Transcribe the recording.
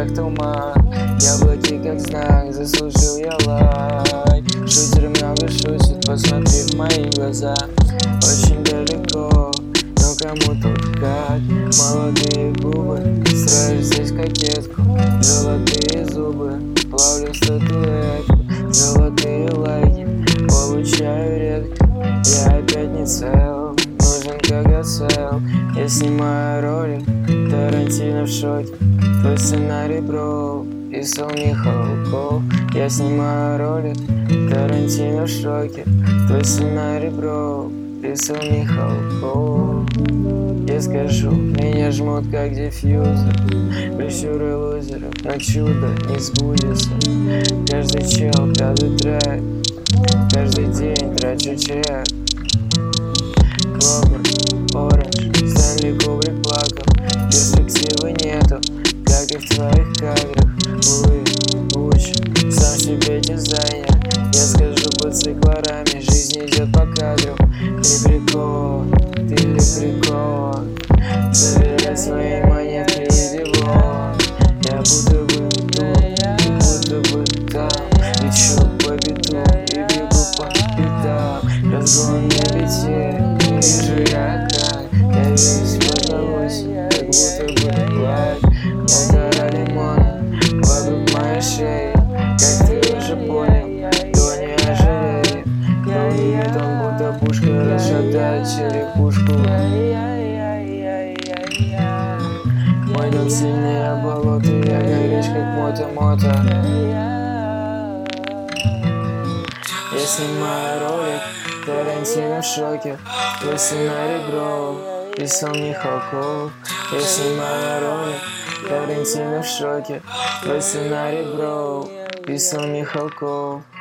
глазах туман. Яблоки как знак, заслужил я лайк. Шутеры много шутят, посмотри в мои глаза. Очень далеко, но кому тут как. Молодые губы, строишь здесь кокетку. Золотые зубы, плавлю статуэтку. Золотые лайки, получаю редко. Я опять не цел, нужен когоцел. Я снимаю ролик, Тарантино в шоке. Твой сценарий, бро, писал Михалков. Я снимаю ролик, Тарантино в шоке. Твой сценарий, бро, писал Михалков. Я скажу, меня жмут как диффьюзер. Прищуры лузеров, но чудо не сбудется. Каждый чел, каждый трек, каждый день трачу чек. Кловер, оранж, Стэнли Кубрик плакал. Перспективы нету, как и в твоих кадрах. Луи, Гуччи, сам себе дизайнер. Я скажу под циклорами, жизнь идет по кадру. Ты прикол, ты ли прикол? Заверять свои монетки иди вон. Я будто бы тут, будто бы там. Лечу по биту и бегу по пятам. Разгон на бите, не вижу я как. Я весь в одновосе, как будто бы лайк. Полтора лимона вокруг моей шеи. Как ты уже понял, то не ожалеет. Долгий бетон, будто пушка, расшатает черепушку. Мой дом сильнее болота, я горишь как мото-мото. Я снимаю ролик, Тарантино в шоке. Твой сценарий, бро, писал Михалков. Я снимаю ролик, Тарантино в шоке. Твой сценарий, бро, писал Михалков.